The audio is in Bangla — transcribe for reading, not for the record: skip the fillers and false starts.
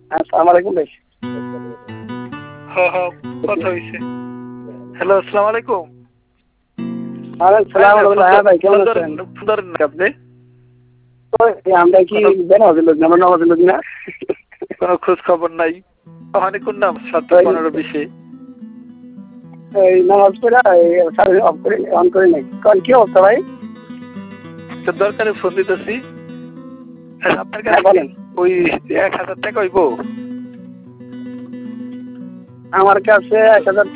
আসসালামু আলাইকুম ভাই। হ্যাঁ হ্যাঁ কথা হয়েছে। হ্যালো, আসসালামু আলাইকুম। ওয়ালাইকুম সালাম রাহমাতুল্লাহ। হ্যাঁ ভাই, কেমন আছেন? ধরেন না আপনি আমরা কি বেনামাজি লোক না? আমরা নামাজি লোক না। কোনো খোঁজ খবর নাই। ওখানে কোন নাম 7:15-20 এই নামাজ পড়া সারাদিন অফ করে অন করে নাই। কারণ কি অবস্থা ভাই? তো দরকারে ফোন দিতেছি। আপনার হ্যাঁ কাছে বলেন। ওই 1,000 টাকা হইব? আমার কাছে 1000